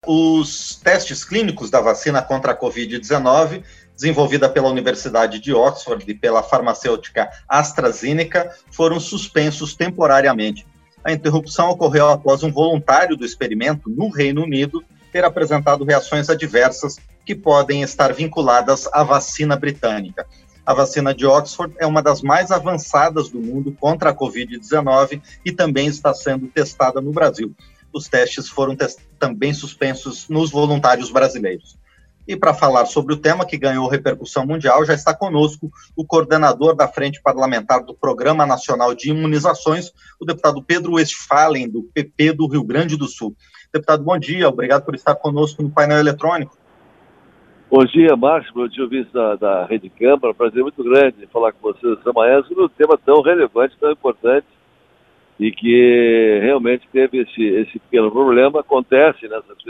os testes clínicos da vacina contra a Covid-19, desenvolvida pela Universidade de Oxford e pela farmacêutica AstraZeneca, foram suspensos temporariamente. A interrupção ocorreu após um voluntário do experimento no Reino Unido ter apresentado reações adversas que podem estar vinculadas à vacina britânica. A vacina de Oxford é uma das mais avançadas do mundo contra a Covid-19 e também está sendo testada no Brasil. Os testes foram também suspensos nos voluntários brasileiros. E para falar sobre o tema que ganhou repercussão mundial, já está conosco o coordenador da Frente Parlamentar do Programa Nacional de Imunizações, o deputado Pedro Westphalen, do PP do Rio Grande do Sul. Deputado, bom dia, obrigado por estar conosco no painel eletrônico. Bom dia, Márcio, bom dia, ouvintes da Rede Câmara, prazer muito grande falar com vocês esta manhã sobre um tema tão relevante, tão importante, e que realmente teve esse pequeno problema. Acontecem nessas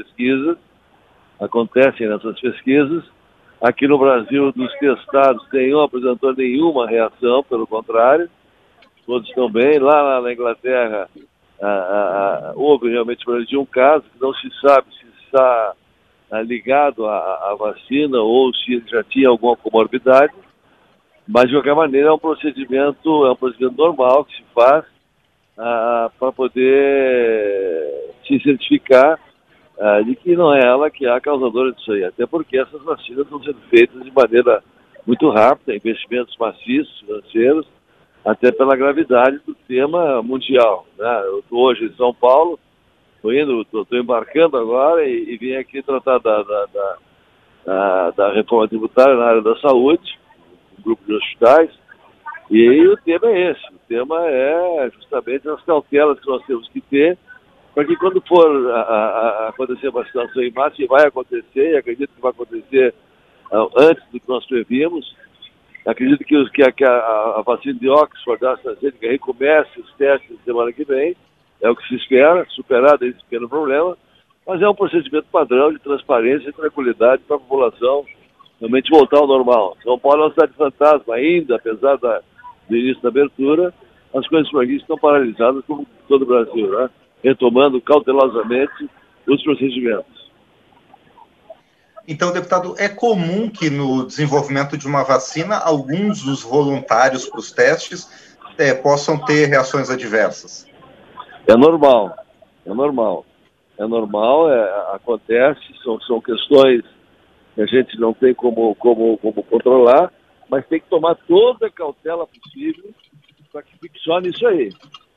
pesquisas. Aqui no Brasil, dos testados, nenhum apresentou nenhuma reação, pelo contrário, todos estão bem. Lá na Inglaterra, houve realmente de um caso que não se sabe se está ligado à vacina ou se ele já tinha alguma comorbidade, mas de qualquer maneira é um procedimento normal que se faz para poder se certificar de que não é ela que é a causadora disso aí, até porque essas vacinas estão sendo feitas de maneira muito rápida, investimentos maciços, financeiros, até pela gravidade do tema mundial, né? Eu estou hoje em São Paulo, estou embarcando agora e vim aqui tratar da reforma tributária na área da saúde, um grupo de hospitais, e aí o tema é esse, o tema é justamente as cautelas que nós temos que ter, para que quando for acontecer a vacinação em massa, e vai acontecer, e acredito que vai acontecer antes do que nós previmos, acredito que a vacina de Oxford, da AstraZeneca, recomece os testes na semana que vem, é o que se espera, superado esse pequeno problema, mas é um procedimento padrão de transparência e tranquilidade para a população realmente voltar ao normal. São Paulo é uma cidade fantasma ainda, apesar do início da abertura, as coisas por aqui estão paralisadas como todo o Brasil, né? Retomando cautelosamente os procedimentos. Então, deputado, é comum que no desenvolvimento de uma vacina, alguns dos voluntários para os testes possam ter reações adversas? É normal, acontece, são questões que a gente não tem como controlar, mas tem que tomar toda a cautela possível para que fique só nisso aí.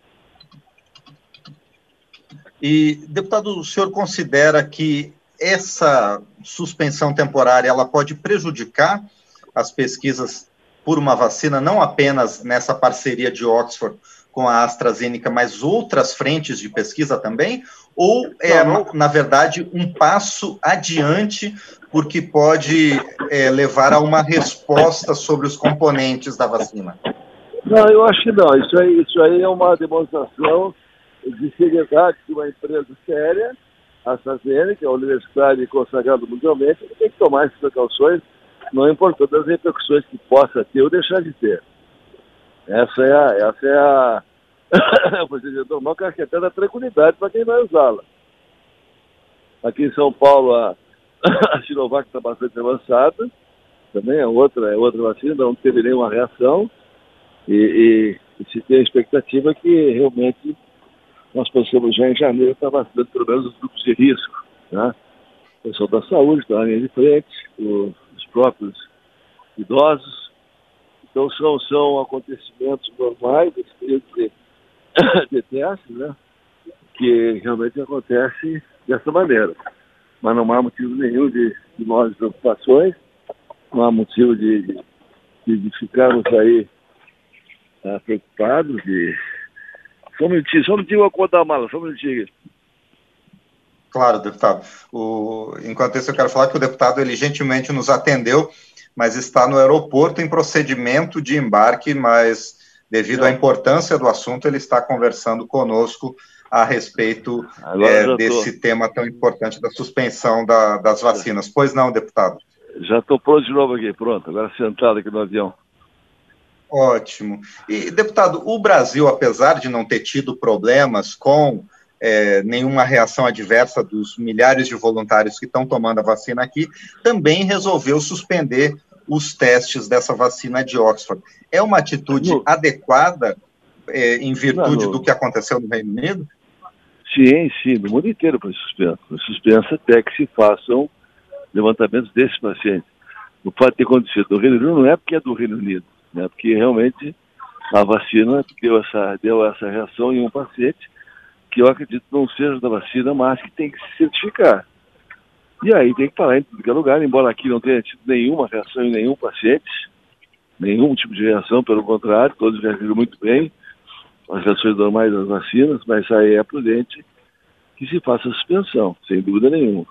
E, deputado, o senhor considera que essa suspensão temporária ela pode prejudicar as pesquisas por uma vacina, não apenas nessa parceria de Oxford com a AstraZeneca, mas outras frentes de pesquisa também? Ou na verdade, um passo adiante, porque pode levar a uma resposta sobre os componentes da vacina? Não, eu acho que não. Isso aí é uma demonstração de seriedade de uma empresa séria, a AstraZeneca, a universidade consagrada mundialmente, tem que tomar essas precauções, não importando as repercussões que possa ter ou deixar de ter. Essa é a procedimento normal, que acho que até dá tranquilidade para quem vai usá-la. Aqui em São Paulo, a Sinovac está bastante avançada, também é outra vacina, não teve nenhuma reação, e se tem a expectativa que realmente nós possamos já em janeiro estar vacinando pelo menos os grupos de risco, né? O pessoal da saúde está na linha de frente, os próprios idosos. Então são acontecimentos normais desse período de testes, né? Que realmente acontece dessa maneira. Mas não há motivo nenhum de nós preocupações, não há motivo de ficarmos aí preocupados. Só um minutinho, eu vou dar a mala, só um minutinho. Claro, deputado. Enquanto isso, eu quero falar que o deputado, ele gentilmente nos atendeu, mas está no aeroporto em procedimento de embarque, mas devido à importância do assunto, ele está conversando conosco a respeito desse tema tão importante da suspensão das vacinas. Pois não, deputado? Já estou pronto de novo aqui, pronto, agora sentado aqui no avião. Ótimo. E, deputado, o Brasil, apesar de não ter tido problemas com nenhuma reação adversa dos milhares de voluntários que estão tomando a vacina aqui, também resolveu suspender os testes dessa vacina de Oxford. É uma atitude adequada em virtude do que aconteceu no Reino Unido? Sim, no mundo inteiro foi suspenso. Foi suspenso até que se façam levantamentos desses pacientes. O fato de ter acontecido no Reino Unido não é porque é do Reino Unido, né? Porque realmente a vacina deu essa reação em um paciente que eu acredito não seja da vacina, mas que tem que se certificar. E aí tem que parar em qualquer lugar, embora aqui não tenha tido nenhuma reação em nenhum paciente, nenhum tipo de reação, pelo contrário, todos reagiram muito bem, as reações normais das vacinas, mas aí é prudente que se faça a suspensão, sem dúvida nenhuma.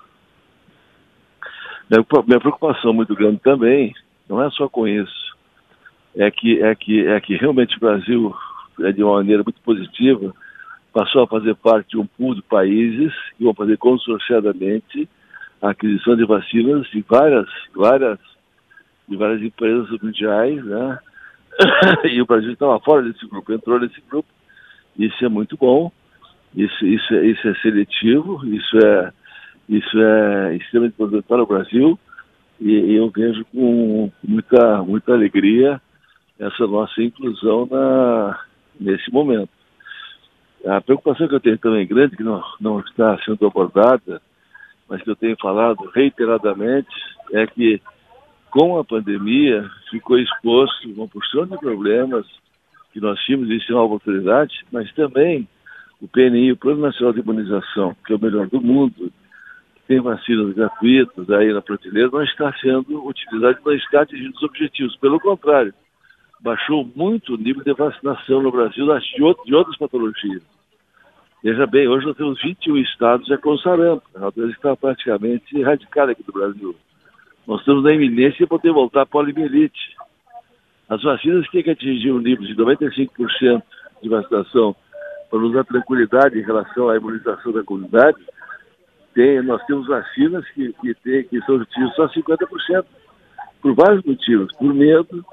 Minha preocupação muito grande também, não é só com isso, é que realmente o Brasil, de uma maneira muito positiva, passou a fazer parte de um pool de países que vão fazer consorciadamente a aquisição de vacinas de várias empresas mundiais, né? E o Brasil estava fora desse grupo, entrou nesse grupo. Isso é muito bom, isso é seletivo, isso é extremamente importante para o Brasil, e eu vejo com muita alegria essa nossa inclusão nesse momento. A preocupação que eu tenho também grande, que não está sendo abordada, mas que eu tenho falado reiteradamente, é que com a pandemia ficou exposto uma porção de problemas que nós tínhamos, isso é uma oportunidade, mas também o PNI, o Plano Nacional de Imunização, que é o melhor do mundo, que tem vacinas gratuitas aí na prateleira, não está sendo utilizado, não está atingindo os objetivos. Pelo contrário, baixou muito o nível de vacinação no Brasil de outras patologias. Veja bem, hoje nós temos 21 estados já com sarampo, a doença está praticamente erradicada aqui do Brasil. Nós estamos na iminência de poder voltar à poliomielite. As vacinas que têm que atingir um nível de 95% de vacinação para nos dar tranquilidade em relação à imunização da comunidade, nós temos vacinas que são utilizas só 50%, por vários motivos, por medo,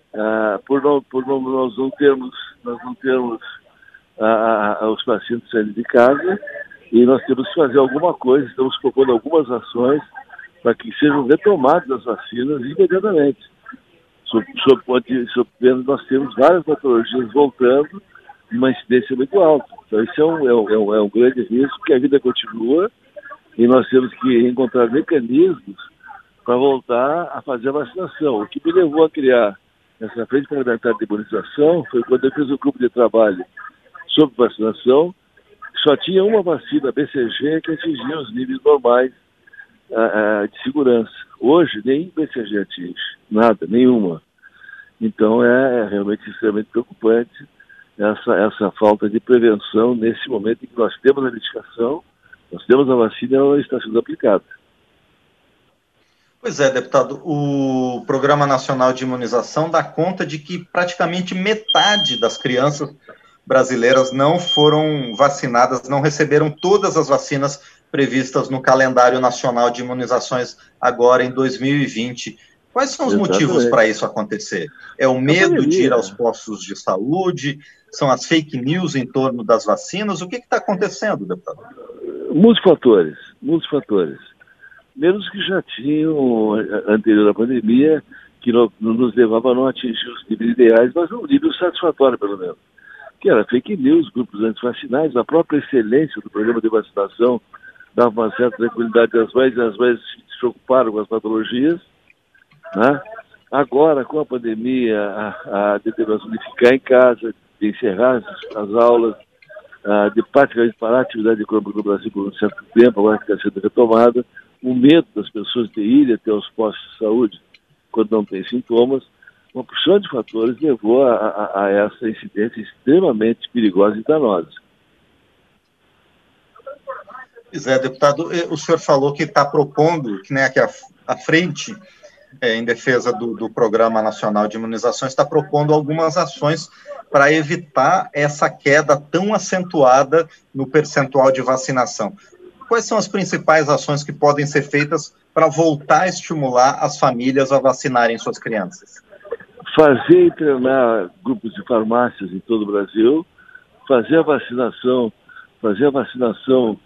nós não termos os pacientes saindo de casa, e nós temos que fazer alguma coisa, estamos propondo algumas ações para que sejam retomadas as vacinas imediatamente. Nós temos várias patologias voltando, uma incidência muito alta. Então isso é um grande risco, porque a vida continua e nós temos que encontrar mecanismos para voltar a fazer a vacinação. O que me levou a criar essa frente parlamentar de imunização foi quando eu fiz um grupo de trabalho sobre vacinação, só tinha uma vacina BCG que atingia os níveis normais de segurança. Hoje, nem BCG atinge, nada, nenhuma. Então, é realmente extremamente preocupante essa falta de prevenção nesse momento em que nós temos a medicação, nós temos a vacina e ela está sendo aplicada. Pois é, deputado, o Programa Nacional de Imunização dá conta de que praticamente metade das crianças brasileiras não foram vacinadas, não receberam todas as vacinas previstas no calendário nacional de imunizações agora em 2020. Quais são os motivos para isso acontecer? É o medo de ir aos postos de saúde? São as fake news em torno das vacinas? O que está acontecendo, deputado? Muitos fatores. Menos que já tinham, anterior à pandemia, que nos levava a não atingir os níveis ideais, mas um nível satisfatório, pelo menos. Que era fake news, grupos antivacinais, a própria excelência do programa de vacinação dava uma certa tranquilidade às mães, e as mães se preocuparam com as patologias, né? Agora, com a pandemia, a determinação de ficar em casa, de encerrar as aulas, de praticamente parar a atividade econômica no Brasil por um certo tempo, agora que está sendo retomada, o medo das pessoas de irem até os postos de saúde quando não tem sintomas, uma porção de fatores levou a essa incidência extremamente perigosa e danosa. Pois é, deputado, o senhor falou que está propondo, que aqui à frente, em defesa do Programa Nacional de Imunizações, está propondo algumas ações para evitar essa queda tão acentuada no percentual de vacinação. Quais são as principais ações que podem ser feitas para voltar a estimular as famílias a vacinarem suas crianças? Fazer e treinar grupos de farmácias em todo o Brasil, fazer a vacinação fazer a vacinação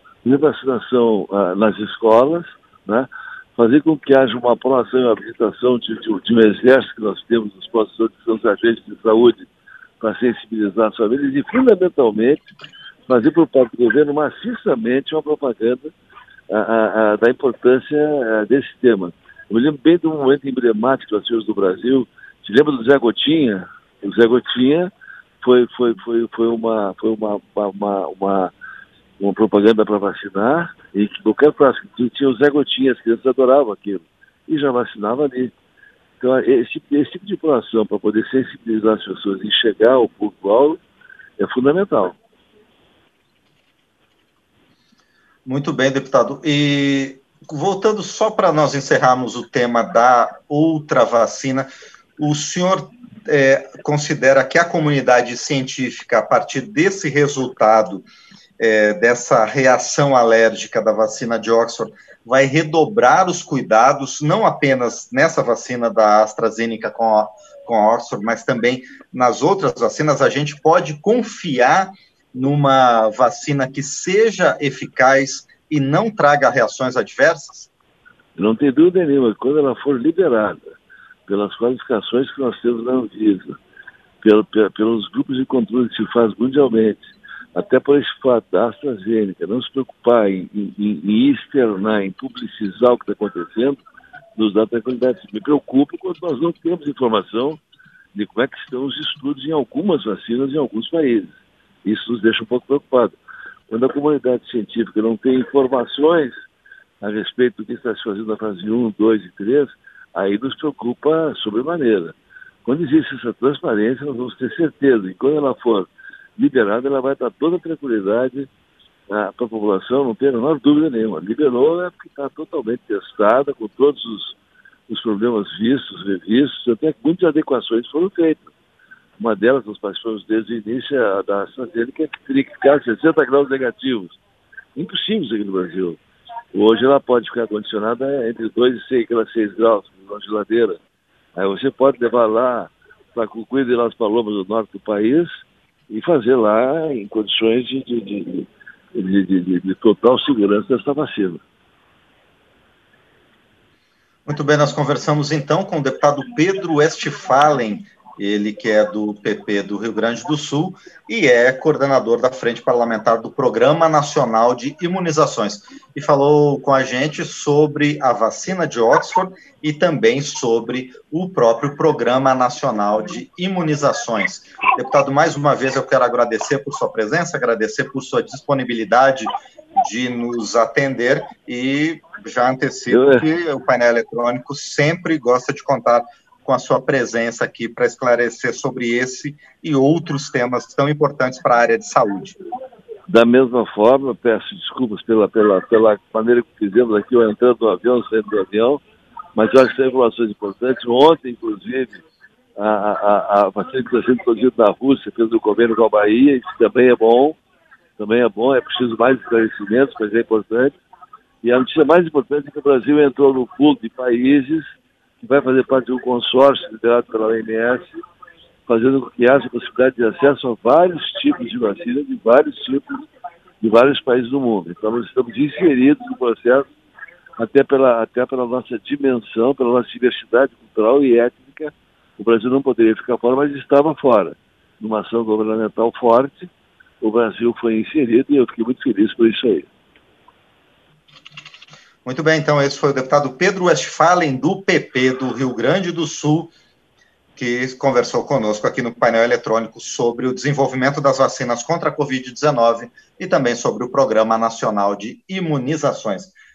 nas escolas, né? Fazer com que haja uma aprovação e uma habilitação de um exército que nós temos nos postos de são agentes de saúde para sensibilizar as famílias e, fundamentalmente, fazer por parte do governo maciçamente uma propaganda da importância desse tema. Eu me lembro bem de um momento emblemático das coisas do Brasil. Te lembra do Zé Gotinha? O Zé Gotinha foi uma propaganda para vacinar, e que qualquer praça que tinha o Zé Gotinha, as crianças adoravam aquilo, e já vacinava ali. Então, esse tipo de proação para poder sensibilizar as pessoas e chegar ao público-alvo é fundamental. Muito bem, deputado. E voltando só para nós encerrarmos o tema da outra vacina, o senhor considera que a comunidade científica, a partir desse resultado, dessa reação alérgica da vacina de Oxford, vai redobrar os cuidados, não apenas nessa vacina da AstraZeneca com a Oxford, mas também nas outras vacinas? A gente pode confiar numa vacina que seja eficaz e não traga reações adversas? Não tem dúvida nenhuma, quando ela for liberada, pelas qualificações que nós temos na Anvisa, pelos grupos de controle que se faz mundialmente, até por esse fato da AstraZeneca não se preocupar em externar, em publicizar o que está acontecendo, nos dá tranquilidade. Me preocupa quando nós não temos informação de como é que estão os estudos em algumas vacinas em alguns países. Isso nos deixa um pouco preocupados. Quando a comunidade científica não tem informações a respeito do que está se fazendo na fase 1, 2 e 3, aí nos preocupa sobremaneira. Quando existe essa transparência, nós vamos ter certeza, e quando ela for liberada, ela vai dar toda a tranquilidade para a população, não tem a menor dúvida nenhuma. Liberou é porque está totalmente testada, com todos os problemas vistos, revistos, até que muitas adequações foram feitas. Uma delas, nós participamos desde o início, a da AstraZeneca, que teria que ficar 60 graus negativos. Impossível aqui no Brasil. Hoje ela pode ficar condicionada entre 2 e 6 graus na geladeira. Aí você pode levar lá para Cucuí de Las Palomas, do norte do país, e fazer lá em condições de total segurança dessa vacina. Muito bem, nós conversamos então com o deputado Pedro Westphalen, ele que é do PP do Rio Grande do Sul e é coordenador da Frente Parlamentar do Programa Nacional de Imunizações. E falou com a gente sobre a vacina de Oxford e também sobre o próprio Programa Nacional de Imunizações. Deputado, mais uma vez eu quero agradecer por sua presença, agradecer por sua disponibilidade de nos atender e já antecipo que o painel eletrônico sempre gosta de contar com a sua presença aqui para esclarecer sobre esse e outros temas tão importantes para a área de saúde. Da mesma forma, peço desculpas pela maneira que fizemos aqui, eu entrando no avião, saindo do avião, mas eu acho que são informações importantes. Ontem, inclusive, a vacina que está sendo produzida na Rússia fez um convênio com a Bahia, isso também é bom, é preciso mais esclarecimentos, mas é importante. E a notícia mais importante é que o Brasil entrou no pool de países que vai fazer parte de um consórcio liderado pela OMS, fazendo com que haja possibilidade de acesso a vários tipos de vacina de vários países do mundo. Então, nós estamos inseridos no processo até pela nossa dimensão, pela nossa diversidade cultural e étnica. O Brasil não poderia ficar fora, mas estava fora. Numa ação governamental forte, o Brasil foi inserido e eu fiquei muito feliz por isso aí. Muito bem, então esse foi o deputado Pedro Westphalen, do PP do Rio Grande do Sul, que conversou conosco aqui no painel eletrônico sobre o desenvolvimento das vacinas contra a Covid-19 e também sobre o Programa Nacional de Imunizações.